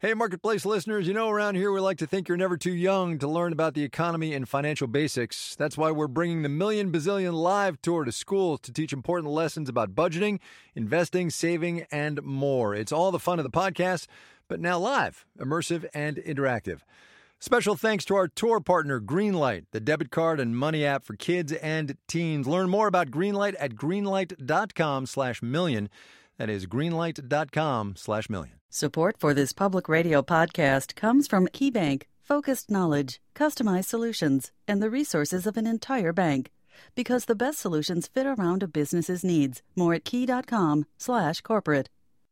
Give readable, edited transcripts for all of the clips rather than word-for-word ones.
Hey, Marketplace listeners, you know around here we like to think you're never too young to learn about the economy and financial basics. That's why we're bringing the Million Bazillion Live Tour to schools to teach important lessons about budgeting, investing, saving, and more. It's all the fun of the podcast, but now live, immersive, and interactive. Special thanks to our tour partner, Greenlight, the debit card and money app for kids and teens. Learn more about Greenlight at greenlight.com/million. That is greenlight.com/million. Support for this public radio podcast comes from KeyBank, focused knowledge, customized solutions, and the resources of an entire bank. Because the best solutions fit around a business's needs. More at key.com/corporate.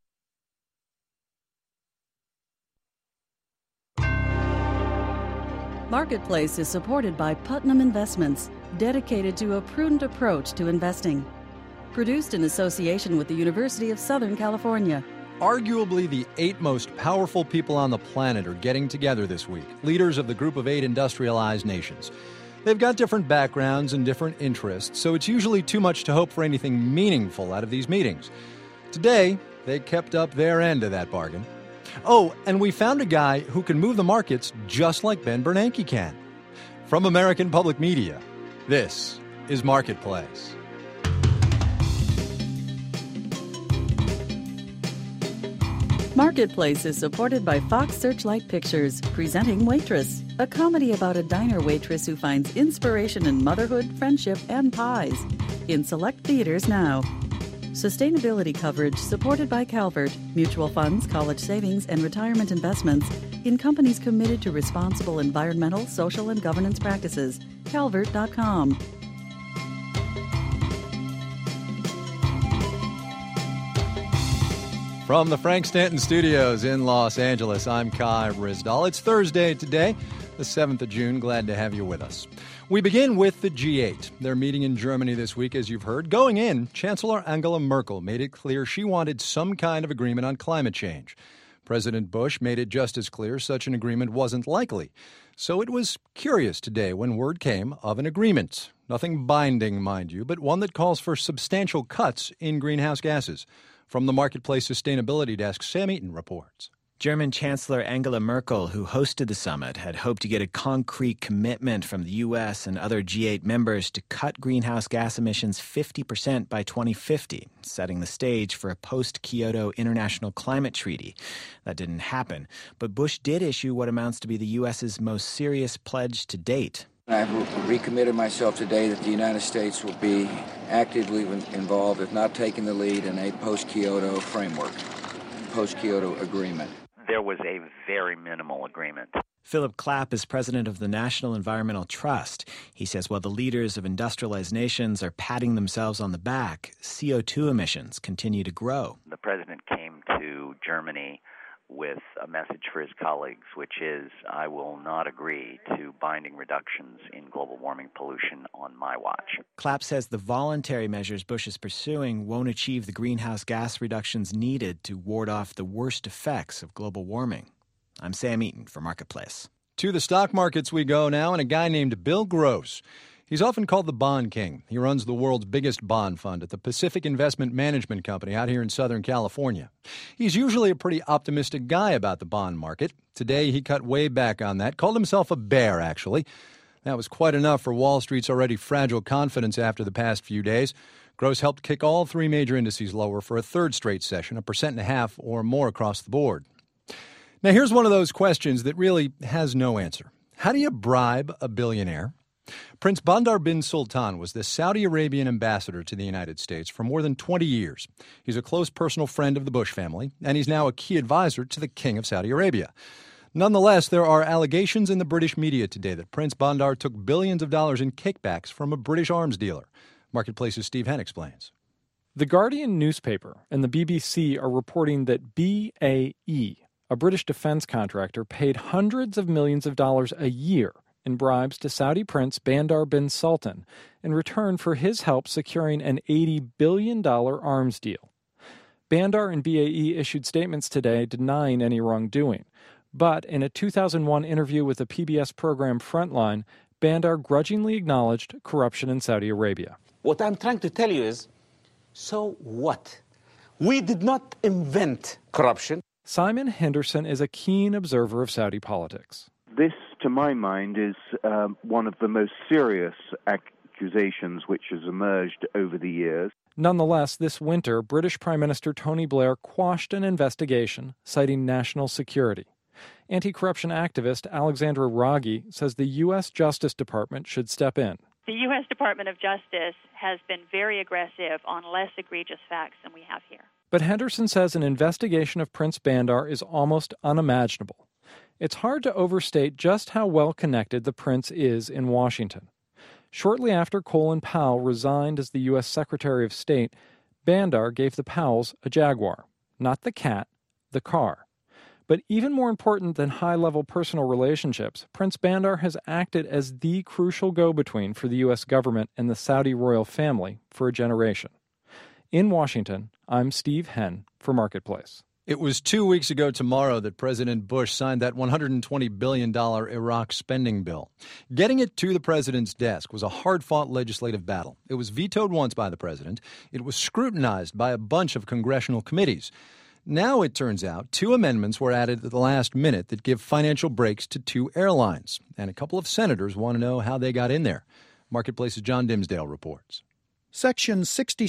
Marketplace is supported by Putnam Investments, dedicated to a prudent approach to investing. Produced in association with the University of Southern California. Arguably the 8 most powerful people on the planet are getting together this week, leaders of the Group of 8 industrialized nations. They've got different backgrounds and different interests, so it's usually too much to hope for anything meaningful out of these meetings. Today, they kept up their end of that bargain. Oh, and we found a guy who can move the markets just like Ben Bernanke can. From American Public Media, this is Marketplace. Marketplace is supported by Fox Searchlight Pictures, presenting Waitress, a comedy about a diner waitress who finds inspiration in motherhood, friendship, and pies. In select theaters now. Sustainability coverage supported by Calvert, mutual funds, college savings, and retirement investments in companies committed to responsible environmental, social, and governance practices. Calvert.com. From the Frank Stanton Studios in Los Angeles, I'm Kai Ryssdal. It's Thursday today, the 7th of June. Glad to have you with us. We begin with the G8. They're meeting in Germany this week, as you've heard. Going in, Chancellor Angela Merkel made it clear she wanted some kind of agreement on climate change. President Bush made it just as clear such an agreement wasn't likely. So it was curious today when word came of an agreement. Nothing binding, mind you, but one that calls for substantial cuts in greenhouse gases. From the Marketplace Sustainability Desk, Sam Eaton reports. German Chancellor Angela Merkel, who hosted the summit, had hoped to get a concrete commitment from the U.S. and other G8 members to cut greenhouse gas emissions 50% by 2050, setting the stage for a post-Kyoto international climate treaty. That didn't happen, but Bush did issue what amounts to be the U.S.'s most serious pledge to date. I've recommitted myself today that the United States will be actively involved, if not taking the lead, in a post-Kyoto framework, post-Kyoto agreement. There was a very minimal agreement. Philip Clapp is president of the National Environmental Trust. He says while the leaders of industrialized nations are patting themselves on the back, CO2 emissions continue to grow. The president came to Germany with a message for his colleagues, which is, I will not agree to binding reductions in global warming pollution on my watch. Clapp says the voluntary measures Bush is pursuing won't achieve the greenhouse gas reductions needed to ward off the worst effects of global warming. I'm Sam Eaton for Marketplace. To the stock markets we go now, and a guy named Bill Gross. He's often called the Bond King. He runs the world's biggest bond fund at the Pacific Investment Management Company out here in Southern California. He's usually a pretty optimistic guy about the bond market. Today, he cut way back on that, called himself a bear, actually. That was quite enough for Wall Street's already fragile confidence after the past few days. Gross helped kick all 3 major indices lower for a third straight session, 1.5% or more across the board. Now, here's one of those questions that really has no answer. How do you bribe a billionaire? Prince Bandar bin Sultan was the Saudi Arabian ambassador to the United States for more than 20 years. He's a close personal friend of the Bush family, and he's now a key advisor to the King of Saudi Arabia. Nonetheless, there are allegations in the British media today that Prince Bandar took billions of dollars in kickbacks from a British arms dealer. Marketplace's Steve Henn explains. The Guardian newspaper and the BBC are reporting that BAE, a British defense contractor, paid hundreds of millions of dollars a year in bribes to Saudi Prince Bandar bin Sultan in return for his help securing an $80 billion arms deal. Bandar and BAE issued statements today denying any wrongdoing. But in a 2001 interview with the PBS program Frontline, Bandar grudgingly acknowledged corruption in Saudi Arabia. What I'm trying to tell you is, so what? We did not invent corruption. Simon Henderson is a keen observer of Saudi politics. This, to my mind, is one of the most serious accusations which has emerged over the years. Nonetheless, this winter, British Prime Minister Tony Blair quashed an investigation citing national security. Anti-corruption activist Alexandra Raghi says the U.S. Justice Department should step in. The U.S. Department of Justice has been very aggressive on less egregious facts than we have here. But Henderson says an investigation of Prince Bandar is almost unimaginable. It's hard to overstate just how well connected the prince is in Washington. Shortly after Colin Powell resigned as the U.S. Secretary of State, Bandar gave the Powells a Jaguar. Not the cat, the car. But even more important than high-level personal relationships, Prince Bandar has acted as the crucial go-between for the U.S. government and the Saudi royal family for a generation. In Washington, I'm Steve Henn for Marketplace. It was 2 weeks ago tomorrow that President Bush signed that $120 billion Iraq spending bill. Getting it to the president's desk was a hard-fought legislative battle. It was vetoed once by the president. It was scrutinized by a bunch of congressional committees. Now it turns out 2 amendments were added at the last minute that give financial breaks to 2 airlines. And a couple of senators want to know how they got in there. Marketplace's John Dimsdale reports. Sections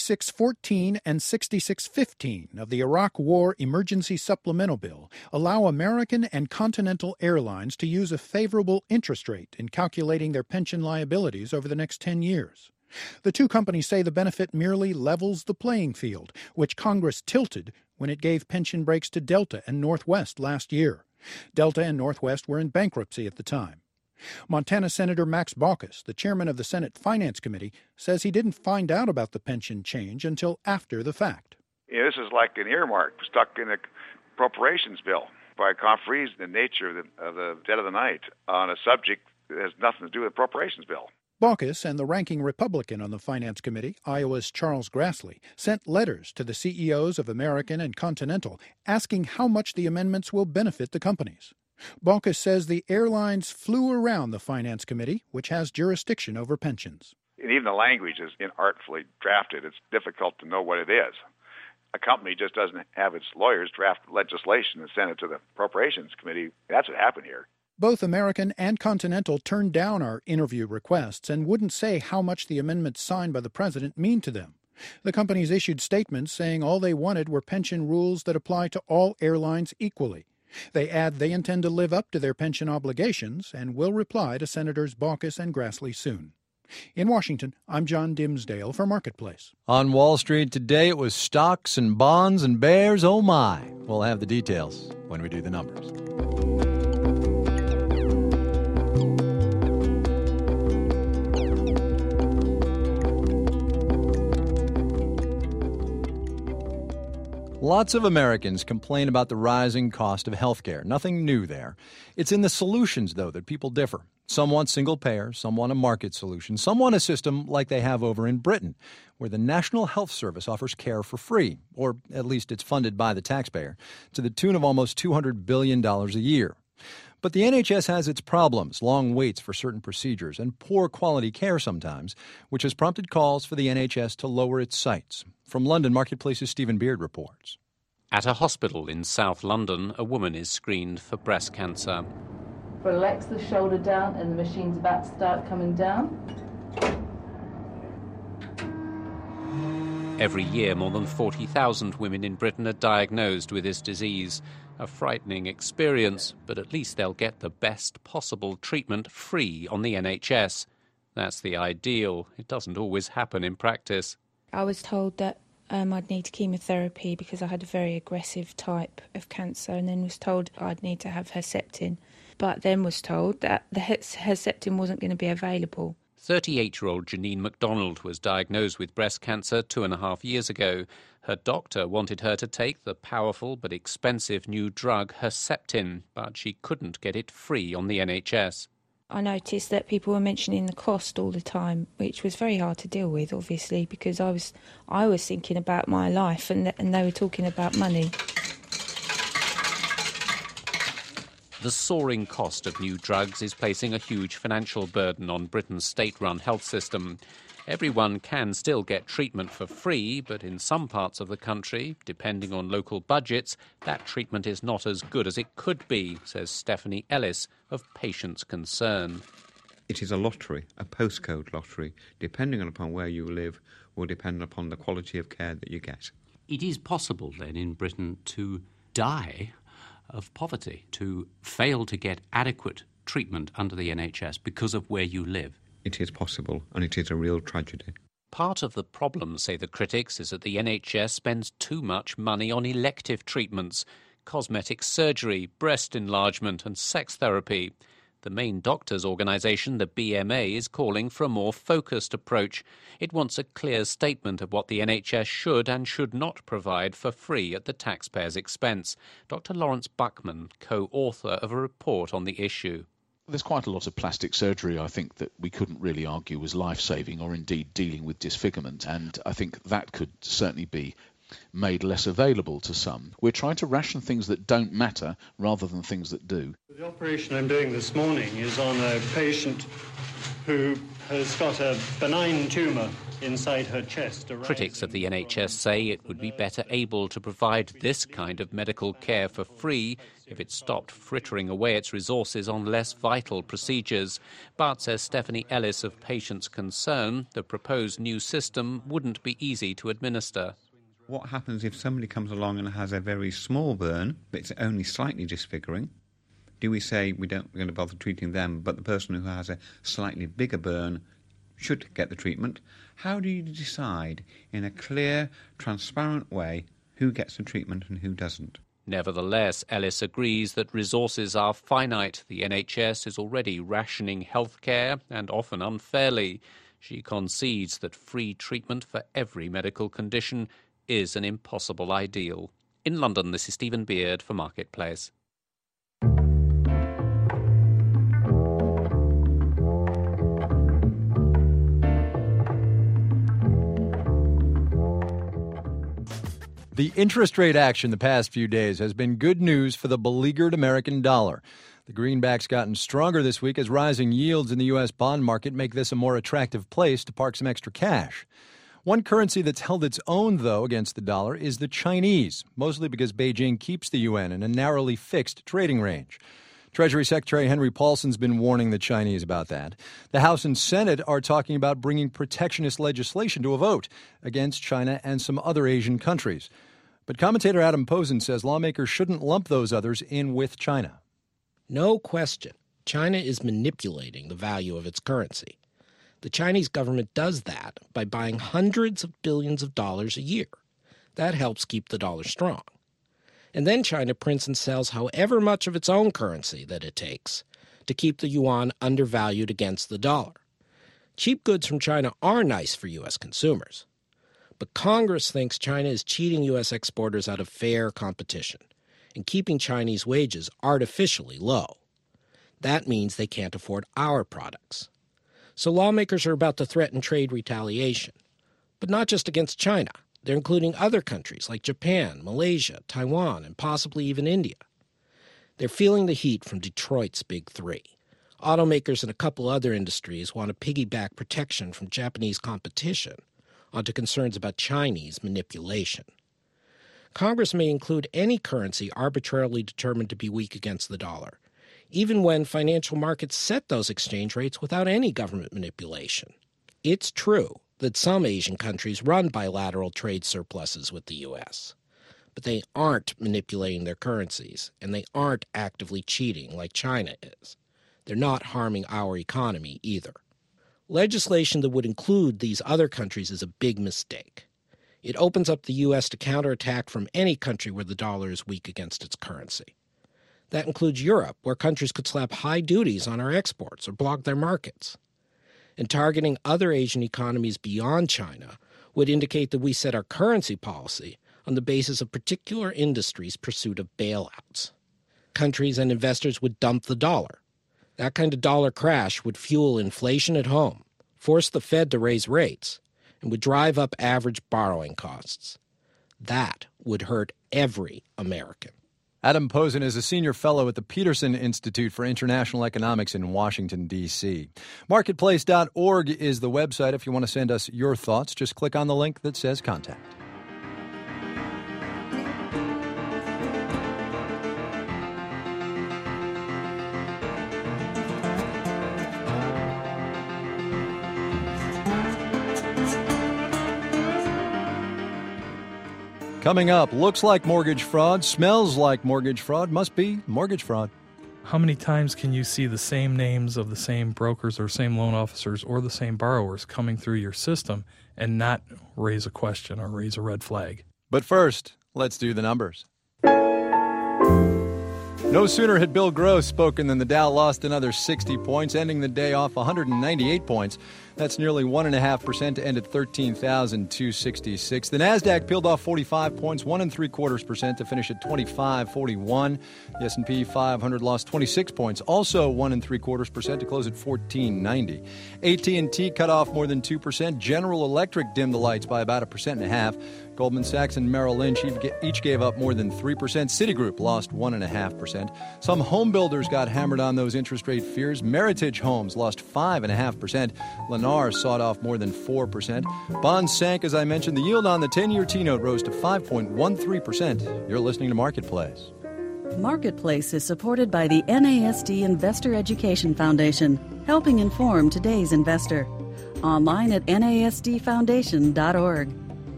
6614 and 6615 of the Iraq War Emergency Supplemental Bill allow American and Continental Airlines to use a favorable interest rate in calculating their pension liabilities over the next 10 years. The 2 companies say the benefit merely levels the playing field, which Congress tilted when it gave pension breaks to Delta and Northwest last year. Delta and Northwest were in bankruptcy at the time. Montana Senator Max Baucus, the chairman of the Senate Finance Committee, says he didn't find out about the pension change until after the fact. Yeah, this is like an earmark stuck in a appropriations bill by conferees in the nature of the dead of the night on a subject that has nothing to do with the appropriations bill. Baucus and the ranking Republican on the Finance Committee, Iowa's Charles Grassley, sent letters to the CEOs of American and Continental asking how much the amendments will benefit the companies. Baucus says the airlines flew around the Finance Committee, which has jurisdiction over pensions. And even the language is inartfully drafted. It's difficult to know what it is. A company just doesn't have its lawyers draft legislation and send it to the Appropriations Committee. That's what happened here. Both American and Continental turned down our interview requests and wouldn't say how much the amendments signed by the president mean to them. The companies issued statements saying all they wanted were pension rules that apply to all airlines equally. They add they intend to live up to their pension obligations and will reply to Senators Baucus and Grassley soon. In Washington, I'm John Dimsdale for Marketplace. On Wall Street today, it was stocks and bonds and bears. Oh, my. We'll have the details when we do the numbers. Lots of Americans complain about the rising cost of health care. Nothing new there. It's in the solutions, though, that people differ. Some want single payer, some want a market solution, some want a system like they have over in Britain, where the National Health Service offers care for free, or at least it's funded by the taxpayer, to the tune of almost $200 billion a year. But the NHS has its problems, long waits for certain procedures, and poor quality care sometimes, which has prompted calls for the NHS to lower its sights. From London, Marketplace's Stephen Beard reports. At a hospital in South London, a woman is screened for breast cancer. Relax the shoulder down and the machine's about to start coming down. Every year, more than 40,000 women in Britain are diagnosed with this disease. A frightening experience, but at least they'll get the best possible treatment free on the NHS. That's the ideal. It doesn't always happen in practice. I was told that I'd need chemotherapy because I had a very aggressive type of cancer, and then was told I'd need to have Herceptin. But then was told that the Herceptin wasn't going to be available. 38-year-old Janine MacDonald was diagnosed with breast cancer 2.5 years ago. Her doctor wanted her to take the powerful but expensive new drug Herceptin, but she couldn't get it free on the NHS. I noticed that people were mentioning the cost all the time, which was very hard to deal with, obviously, because I was thinking about my life and they were talking about money. The soaring cost of new drugs is placing a huge financial burden on Britain's state-run health system. Everyone can still get treatment for free, but in some parts of the country, depending on local budgets, that treatment is not as good as it could be, says Stephanie Ellis of Patients Concern. It is a lottery, a postcode lottery. Depending upon where you live will depend upon the quality of care that you get. It is possible then in Britain to die of poverty, to fail to get adequate treatment under the NHS because of where you live. It is possible, and it is a real tragedy. Part of the problem, say the critics, is that the NHS spends too much money on elective treatments, cosmetic surgery, breast enlargement and sex therapy. The main doctors' organisation, the BMA, is calling for a more focused approach. It wants a clear statement of what the NHS should and should not provide for free at the taxpayer's expense. Dr Lawrence Buckman, co-author of a report on the issue. There's quite a lot of plastic surgery, I think, that we couldn't really argue was life-saving or indeed dealing with disfigurement, and I think that could certainly be made less available to some. We're trying to ration things that don't matter rather than things that do. The operation I'm doing this morning is on a patient who has got a benign tumour inside her chest. Critics of the NHS say it would be better able to provide this kind of medical care for free if it stopped frittering away its resources on less vital procedures. But, says Stephanie Ellis of Patients Concern, the proposed new system wouldn't be easy to administer. What happens if somebody comes along and has a very small burn, but it's only slightly disfiguring? Do we say we're going to bother treating them, but the person who has a slightly bigger burn should get the treatment? How do you decide in a clear, transparent way who gets the treatment and who doesn't? Nevertheless, Ellis agrees that resources are finite. The NHS is already rationing healthcare, and often unfairly. She concedes that free treatment for every medical condition is an impossible ideal. In London, this is Stephen Beard for Marketplace. The interest rate action the past few days has been good news for the beleaguered American dollar. The greenback's gotten stronger this week as rising yields in the U.S. bond market make this a more attractive place to park some extra cash. One currency that's held its own, though, against the dollar is the Chinese, mostly because Beijing keeps the yuan in a narrowly fixed trading range. Treasury Secretary Henry Paulson's been warning the Chinese about that. The House and Senate are talking about bringing protectionist legislation to a vote against China and some other Asian countries. But commentator Adam Posen says lawmakers shouldn't lump those others in with China. No question, China is manipulating the value of its currency. The Chinese government does that by buying hundreds of billions of dollars a year. That helps keep the dollar strong. And then China prints and sells however much of its own currency that it takes to keep the yuan undervalued against the dollar. Cheap goods from China are nice for U.S. consumers. But Congress thinks China is cheating U.S. exporters out of fair competition and keeping Chinese wages artificially low. That means they can't afford our products. So lawmakers are about to threaten trade retaliation, but not just against China. They're including other countries like Japan, Malaysia, Taiwan, and possibly even India. They're feeling the heat from Detroit's Big Three. Automakers and a couple other industries want to piggyback protection from Japanese competition onto concerns about Chinese manipulation. Congress may include any currency arbitrarily determined to be weak against the dollar, even when financial markets set those exchange rates without any government manipulation. It's true that some Asian countries run bilateral trade surpluses with the U.S., but they aren't manipulating their currencies, and they aren't actively cheating like China is. They're not harming our economy either. Legislation that would include these other countries is a big mistake. It opens up the U.S. to counterattack from any country where the dollar is weak against its currency. That includes Europe, where countries could slap high duties on our exports or block their markets. And targeting other Asian economies beyond China would indicate that we set our currency policy on the basis of particular industries' pursuit of bailouts. Countries and investors would dump the dollar. That kind of dollar crash would fuel inflation at home, force the Fed to raise rates, and would drive up average borrowing costs. That would hurt every American. Adam Posen is a senior fellow at the Peterson Institute for International Economics in Washington, D.C. Marketplace.org is the website. If you want to send us your thoughts, just click on the link that says Contact. Coming up, looks like mortgage fraud, smells like mortgage fraud, must be mortgage fraud. How many times can you see the same names of the same brokers or same loan officers or the same borrowers coming through your system and not raise a question or raise a red flag? But first, let's do the numbers. No sooner had Bill Gross spoken than the Dow lost another 60 points, ending the day off 198 points. That's nearly 1.5% to end at 13,266. The Nasdaq peeled off 45 points, 1.75% to finish at 2541. The S&P 500 lost 26 points, also 1.75% to close at 1490. AT&T cut off more than 2%. General Electric dimmed the lights by about 1.5%. Goldman Sachs and Merrill Lynch each gave up more than 3%. Citigroup lost 1.5%. Some home builders got hammered on those interest rate fears. Meritage Homes lost 5.5%. Lennar sawed off more than 4%. Bonds sank, as I mentioned. The yield on the 10-year T-note rose to 5.13%. You're listening to Marketplace. Marketplace is supported by the NASD Investor Education Foundation, helping inform today's investor. Online at nasdfoundation.org.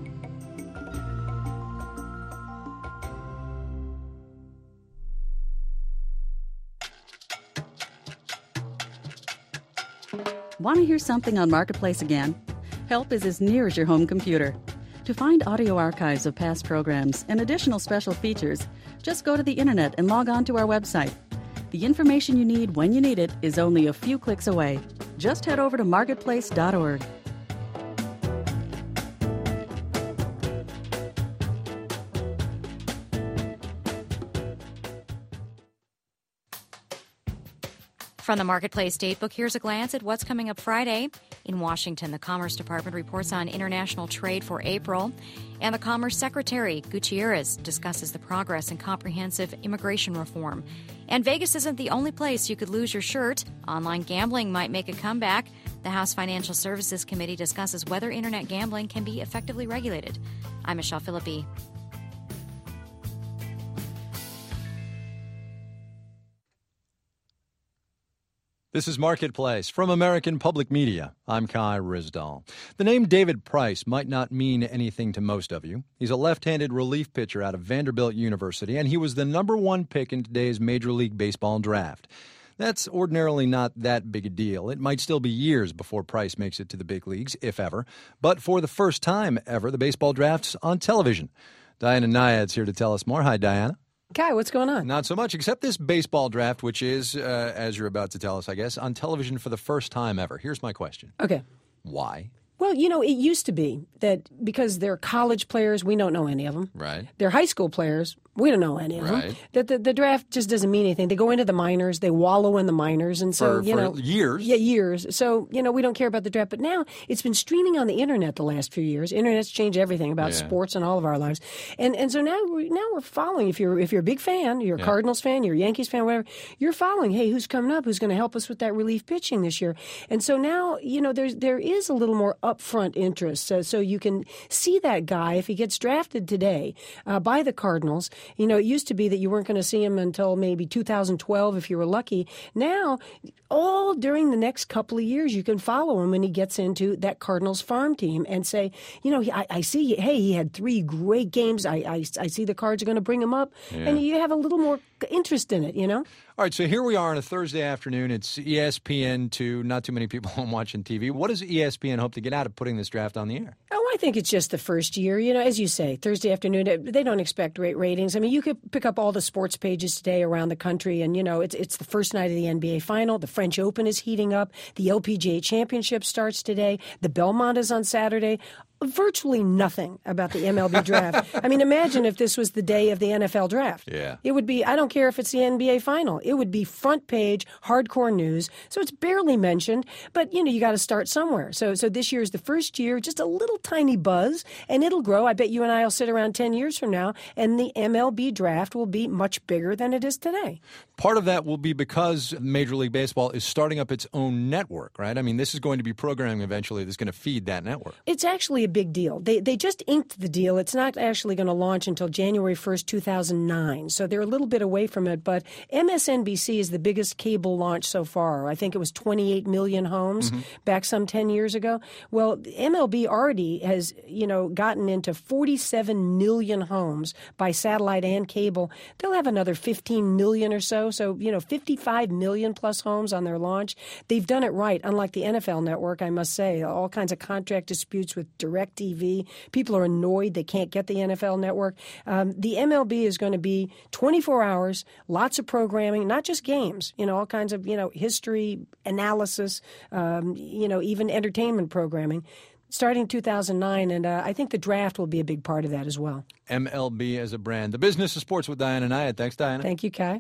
Want to hear something on Marketplace again? Help is as near as your home computer. To find audio archives of past programs and additional special features, just go to the internet and log on to our website. The information you need when you need it is only a few clicks away. Just head over to marketplace.org. From the Marketplace Datebook, here's a glance at what's coming up Friday. In Washington, the Commerce Department reports on international trade for April, and the Commerce Secretary, Gutierrez, discusses the progress in comprehensive immigration reform. And Vegas isn't the only place you could lose your shirt. Online gambling might make a comeback. The House Financial Services Committee discusses whether internet gambling can be effectively regulated. I'm Michelle Philippi. This is Marketplace from American Public Media. I'm Kai Ryssdal. The name David Price might not mean anything to most of you. He's a left-handed relief pitcher out of Vanderbilt University, and he was the number one pick in today's Major League Baseball draft. That's ordinarily not that big a deal. It might still be years before Price makes it to the big leagues, if ever. But for the first time ever, the baseball draft's on television. Diana Nyad's here to tell us more. Hi, Diana. Kai, what's going on? Not so much, except this baseball draft, which is, as you're about to tell us, I guess, on television for the first time ever. Here's my question. Okay. Why? Well, you know, it used to be that because they're college players, we don't know any of them. Right. They're high school players. We don't know any of them. That the draft just doesn't mean anything. They go into the minors. They wallow in the minors. And so, for years. Yeah, years. So, we don't care about the draft. But now it's been streaming on the internet the last few years. Internet's changed everything about sports and all of our lives. And so now we're following. If you're a big fan, you're a Cardinals fan, you're a Yankees fan, whatever, you're following, hey, who's coming up? Who's going to help us with that relief pitching this year? And so now, there is a little more upfront interest. So you can see that guy, if he gets drafted today by the Cardinals, it used to be that you weren't going to see him until maybe 2012 if you were lucky. Now, all during the next couple of years, you can follow him when he gets into that Cardinals farm team and say, I see, hey, he had 3 great games. I see the Cards are going to bring him up. Yeah. And you have a little more interest in it, All right, so here we are on a Thursday afternoon. It's ESPN2. Not too many people home watching TV. What does ESPN hope to get out of putting this draft on the air? Oh, I think it's just the first year. As you say, Thursday afternoon, they don't expect great ratings. I mean, you could pick up all the sports pages today around the country, and, it's the first night of the NBA Final. The French Open is heating up. The LPGA Championship starts today. The Belmont is on Saturday. virtually nothing about the MLB draft. I mean, imagine if this was the day of the NFL draft. Yeah. It would be, I don't care if it's the NBA final. It would be front page, hardcore news. So it's barely mentioned, but, you got to start somewhere. So this year is the first year, just a little tiny buzz, and it'll grow. I bet you and I will sit around 10 years from now, and the MLB draft will be much bigger than it is today. Part of that will be because Major League Baseball is starting up its own network, right? I mean, this is going to be programming eventually that's going to feed that network. It's actually a big deal. They just inked the deal. It's not actually going to launch until January 1st, 2009. So they're a little bit away from it. But MSNBC is the biggest cable launch so far. I think it was 28 million homes back some 10 years ago. Well, MLB already has, gotten into 47 million homes by satellite and cable. They'll have another 15 million or so. So, 55 million plus homes on their launch. They've done it right, unlike the NFL network, I must say. All kinds of contract disputes with DirecTV. People are annoyed they can't get the NFL network. The MLB is going to be 24 hours, lots of programming, not just games, all kinds of, history, analysis, even entertainment programming. Starting 2009, and I think the draft will be a big part of that as well. MLB as a brand. The Business of Sports with Diana Nyad. Thanks, Diana. Thank you, Kai.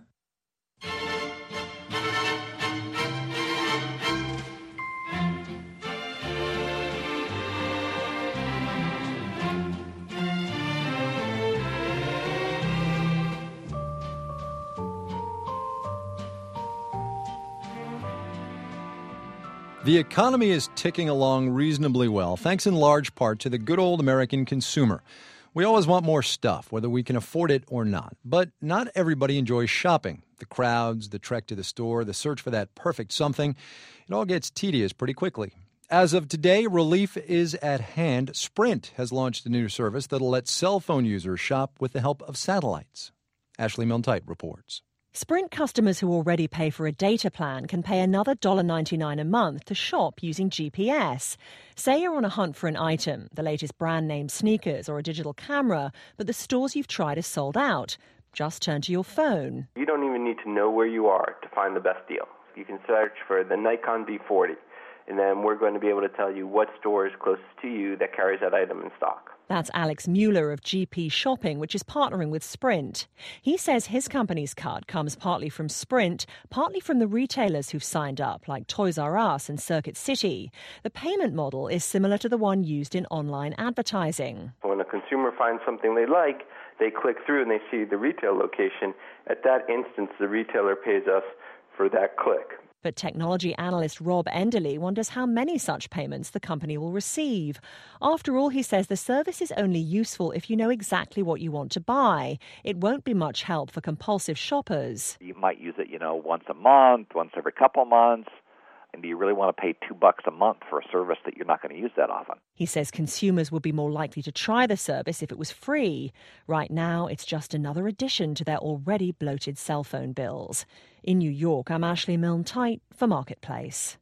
The economy is ticking along reasonably well, thanks in large part to the good old American consumer. We always want more stuff, whether we can afford it or not. But not everybody enjoys shopping. The crowds, the trek to the store, the search for that perfect something, it all gets tedious pretty quickly. As of today, relief is at hand. Sprint has launched a new service that'll let cell phone users shop with the help of satellites. Ashley Milne-Tyte reports. Sprint customers who already pay for a data plan can pay another $1.99 a month to shop using GPS. Say you're on a hunt for an item, the latest brand name sneakers or a digital camera, but the stores you've tried are sold out. Just turn to your phone. You don't even need to know where you are to find the best deal. You can search for the Nikon D40, and then we're going to be able to tell you what store is closest to you that carries that item in stock. That's Alex Mueller of GP Shopping, which is partnering with Sprint. He says his company's cut comes partly from Sprint, partly from the retailers who've signed up, like Toys R Us and Circuit City. The payment model is similar to the one used in online advertising. When a consumer finds something they like, they click through and they see the retail location. At that instance, the retailer pays us for that click. But technology analyst Rob Enderle wonders how many such payments the company will receive. After all, he says the service is only useful if you know exactly what you want to buy. It won't be much help for compulsive shoppers. You might use it, once a month, once every couple months. And do you really want to pay $2 a month for a service that you're not going to use that often? He says consumers would be more likely to try the service if it was free. Right now, it's just another addition to their already bloated cell phone bills. In New York, I'm Ashley Milne-Tyte for Marketplace.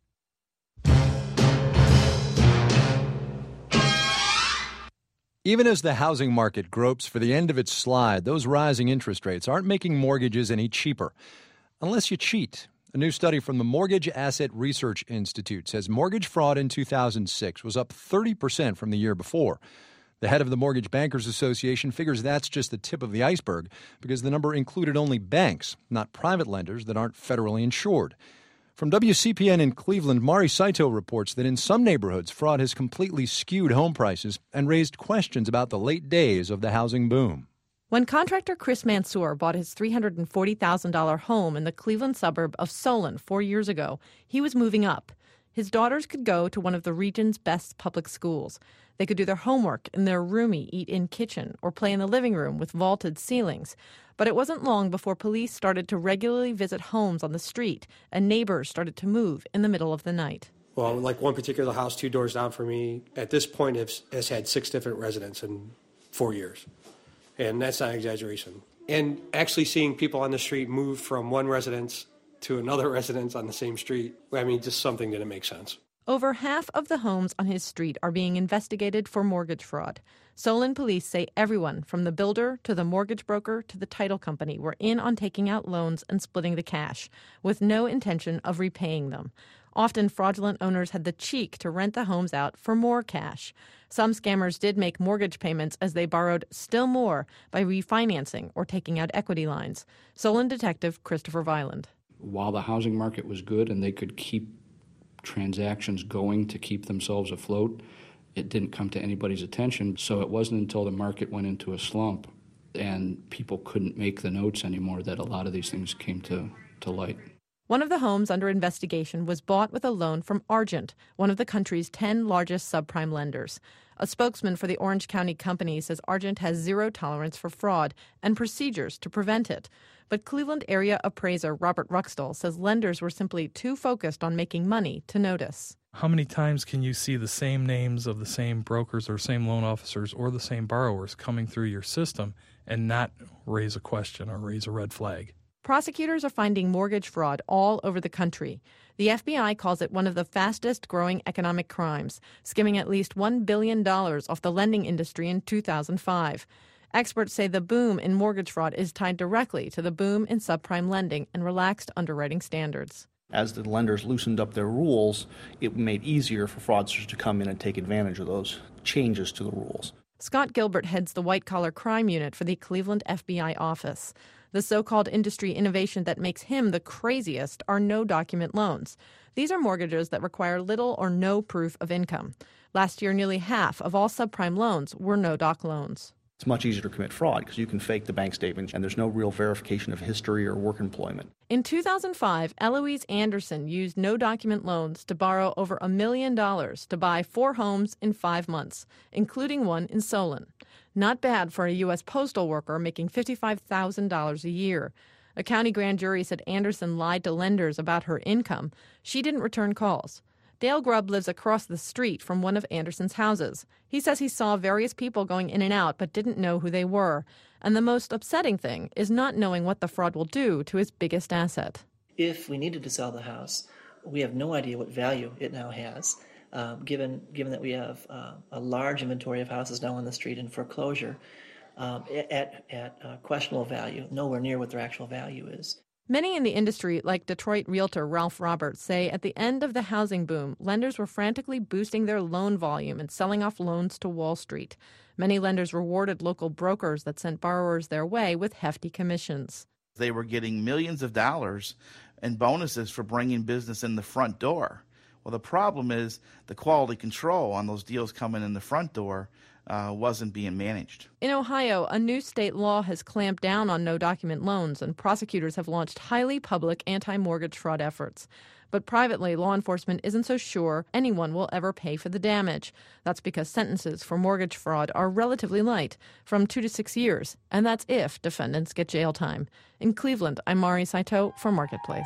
Even as the housing market gropes for the end of its slide, those rising interest rates aren't making mortgages any cheaper. Unless you cheat. A new study from the Mortgage Asset Research Institute says mortgage fraud in 2006 was up 30% from the year before. The head of the Mortgage Bankers Association figures that's just the tip of the iceberg because the number included only banks, not private lenders that aren't federally insured. From WCPN in Cleveland, Mari Saito reports that in some neighborhoods, fraud has completely skewed home prices and raised questions about the late days of the housing boom. When contractor Chris Mansour bought his $340,000 home in the Cleveland suburb of Solon 4 years ago, he was moving up. His daughters could go to one of the region's best public schools. They could do their homework in their roomy eat-in kitchen or play in the living room with vaulted ceilings. But it wasn't long before police started to regularly visit homes on the street and neighbors started to move in the middle of the night. Well, like one particular house 2 doors down from me, at this point has had 6 different residents in 4 years. And that's not an exaggeration. And actually seeing people on the street move from one residence to another residence on the same street, just something didn't make sense. Over half of the homes on his street are being investigated for mortgage fraud. Solon police say everyone from the builder to the mortgage broker to the title company were in on taking out loans and splitting the cash, with no intention of repaying them. Often fraudulent owners had the cheek to rent the homes out for more cash. Some scammers did make mortgage payments as they borrowed still more by refinancing or taking out equity lines. Solon detective Christopher Viland. While the housing market was good and they could keep transactions going to keep themselves afloat, it didn't come to anybody's attention. So it wasn't until the market went into a slump and people couldn't make the notes anymore that a lot of these things came to light. One of the homes under investigation was bought with a loan from Argent, one of the country's 10 largest subprime lenders. A spokesman for the Orange County company says Argent has zero tolerance for fraud and procedures to prevent it. But Cleveland area appraiser Robert Ruxtall says lenders were simply too focused on making money to notice. How many times can you see the same names of the same brokers or same loan officers or the same borrowers coming through your system and not raise a question or raise a red flag? Prosecutors are finding mortgage fraud all over the country. The FBI calls it one of the fastest growing economic crimes, skimming at least $1 billion off the lending industry in 2005. Experts say the boom in mortgage fraud is tied directly to the boom in subprime lending and relaxed underwriting standards. As the lenders loosened up their rules, it made easier for fraudsters to come in and take advantage of those changes to the rules. Scott Gilbert heads the white-collar crime unit for the Cleveland FBI office. The so-called industry innovation that makes him the craziest are no-document loans. These are mortgages that require little or no proof of income. Last year, nearly half of all subprime loans were no-doc loans. It's much easier to commit fraud because you can fake the bank statements and there's no real verification of history or work employment. In 2005, Eloise Anderson used no-document loans to borrow over $1 million to buy 4 homes in 5 months, including one in Solon. Not bad for a U.S. postal worker making $55,000 a year. A county grand jury said Anderson lied to lenders about her income. She didn't return calls. Dale Grubb lives across the street from one of Anderson's houses. He says he saw various people going in and out but didn't know who they were. And the most upsetting thing is not knowing what the fraud will do to his biggest asset. If we needed to sell the house, we have no idea what value it now has, given that we have a large inventory of houses now on the street in foreclosure at questionable value, nowhere near what their actual value is. Many in the industry, like Detroit realtor Ralph Roberts, say at the end of the housing boom, lenders were frantically boosting their loan volume and selling off loans to Wall Street. Many lenders rewarded local brokers that sent borrowers their way with hefty commissions. They were getting millions of dollars in bonuses for bringing business in the front door. Well, the problem is the quality control on those deals coming in the front door wasn't being managed. In Ohio, a new state law has clamped down on no-document loans, and prosecutors have launched highly public anti-mortgage fraud efforts. But privately, law enforcement isn't so sure anyone will ever pay for the damage. That's because sentences for mortgage fraud are relatively light, from 2 to 6 years, and that's if defendants get jail time. In Cleveland, I'm Mari Saito for Marketplace.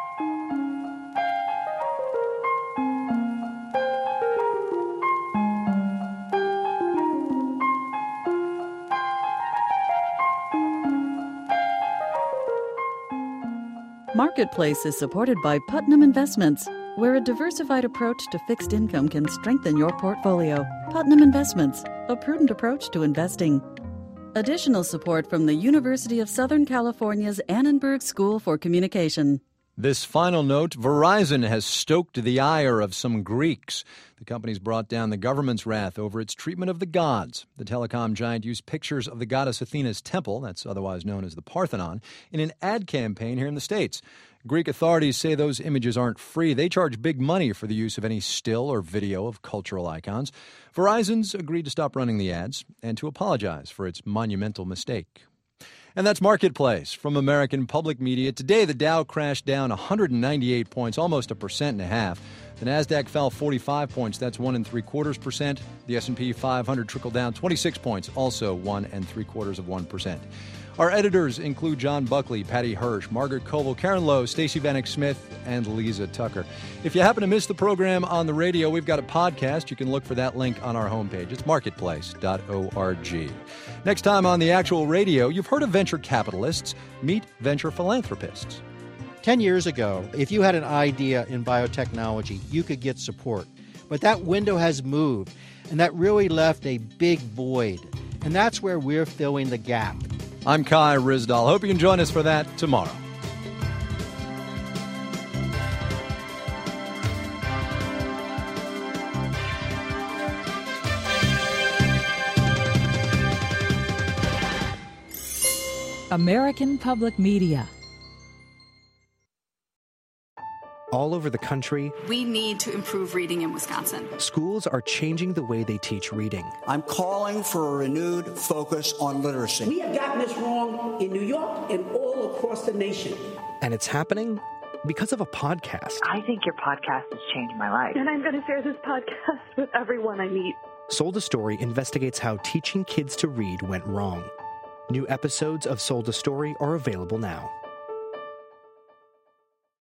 Marketplace is supported by Putnam Investments, where a diversified approach to fixed income can strengthen your portfolio. Putnam Investments, a prudent approach to investing. Additional support from the University of Southern California's Annenberg School for Communication. This final note, Verizon has stoked the ire of some Greeks. The company's brought down the government's wrath over its treatment of the gods. The telecom giant used pictures of the goddess Athena's temple, that's otherwise known as the Parthenon, in an ad campaign here in the States. Greek authorities say those images aren't free. They charge big money for the use of any still or video of cultural icons. Verizon's agreed to stop running the ads and to apologize for its monumental mistake. And that's Marketplace from American Public Media. Today, the Dow crashed down 198 points, almost 1.5%. The Nasdaq fell 45 points. That's 1 3/4%. The S&P 500 trickled down 26 points, also 1 3/4%. Our editors include John Buckley, Patty Hirsch, Margaret Koval, Karen Lowe, Stacey Vanek Smith, and Lisa Tucker. If you happen to miss the program on the radio, we've got a podcast. You can look for that link on our homepage. It's marketplace.org. Next time on the actual radio, you've heard of venture capitalists. Meet venture philanthropists. 10 years ago, if you had an idea in biotechnology, you could get support. But that window has moved, and that really left a big void. And that's where we're filling the gap. I'm Kai Ryssdal. Hope you can join us for that tomorrow. American Public Media. All over the country, we need to improve reading in Wisconsin. Schools are changing the way they teach reading. I'm calling for a renewed focus on literacy. We have gotten this wrong in New York and all across the nation. And it's happening because of a podcast. I think your podcast has changed my life. And I'm going to share this podcast with everyone I meet. Sold a Story investigates how teaching kids to read went wrong. New episodes of Sold a Story are available now.